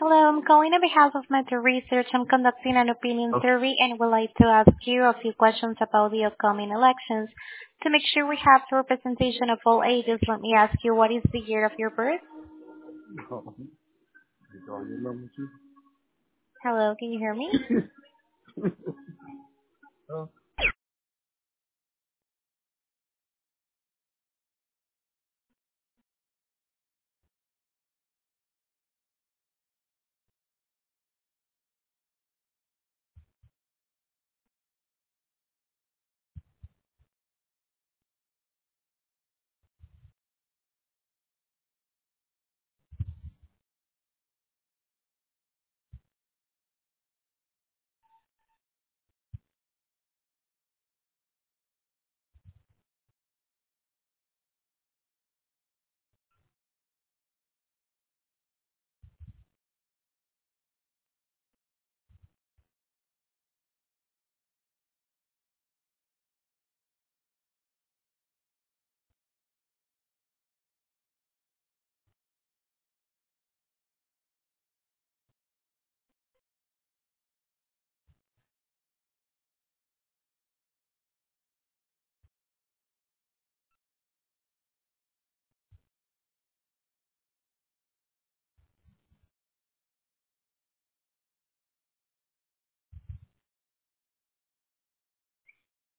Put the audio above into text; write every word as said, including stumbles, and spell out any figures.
Hello, I'm calling on behalf of Meta Research. I'm conducting an opinion Okay. survey and would like to ask you a few questions about the upcoming elections. To make sure we have the representation of all ages, let me ask you, what is the year of your birth? Is all your number too? Hello, can you hear me? Oh.